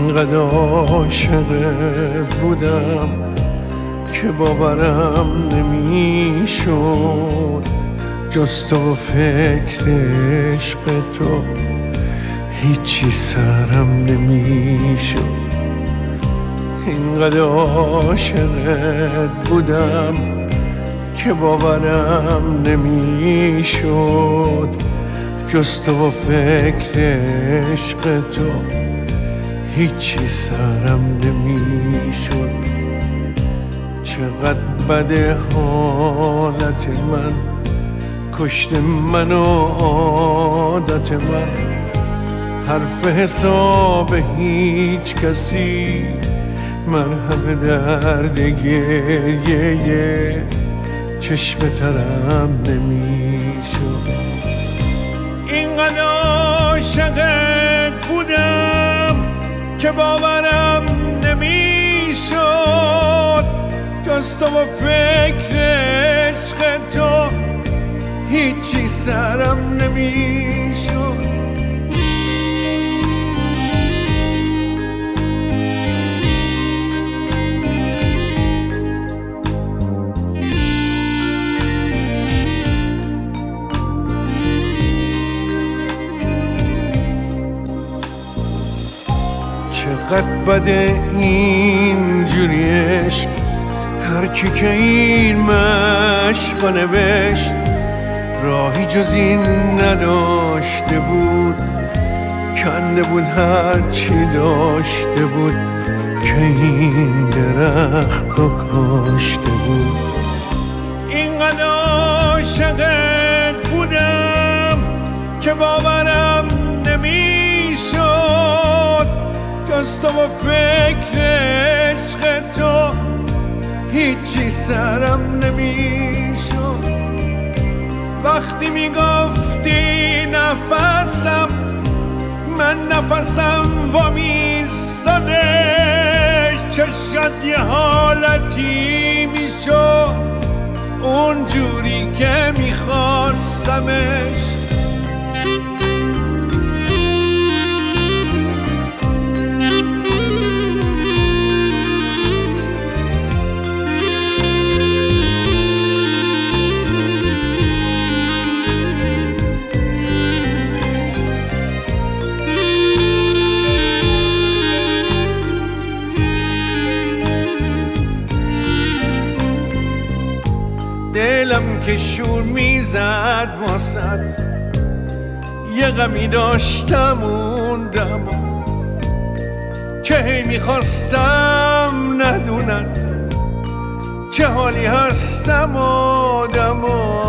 اینقدر عاشقت بودم که باورم نمیشد، جز تو و فکر عشق تو هیچی سرم نمیشد. اینقدر عاشقت بودم که باورم نمیشد، جز تو و فکر عشق تو هیچی سرم نمیشد. چقدر بده حالت من، کشت من و عادت من، حرف حساب هیچ کسی مرهم درد گریه چشم ترم نمیشد. اینقدر عاشقت بودم که باورم نمیشد، جز تو و فکر عشق تو هیچی سرم نمیشد. چقدر بده اینجوری عشق، هر کی که این مشق نوشت راهی جز این نداشته بود، کنده بود هر چی داشته بود که این درخت رو کاشته بود. اینقدر عاشقت بودم که باورم نمیشد، جز تو و فکر عشق تو هیچی سرم نمیشد. وقتی میگفتی نفسم، من نفسم وامیستاده، چشات یه حالتی میشد اونجوری که میخواستمش. دلم که شور میزد واسد، یه غمی داشتم اون دما که هی میخواستم ندونن چه حالی هستم آدما.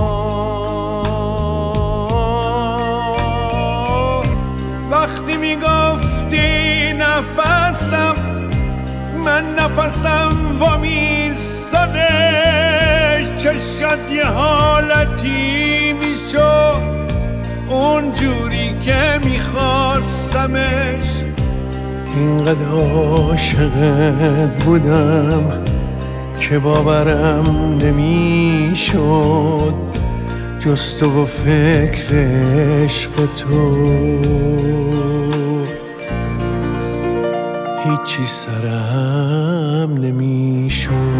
وقتی میگفتی نفسم، من نفسم وامیستاده، چشات یه حالتی میشد اونجوری که میخواستمش. اینقدر عاشقت بودم که باورم نمیشد، جز تو و فکر عشق تو هیچی سرم نمیشد.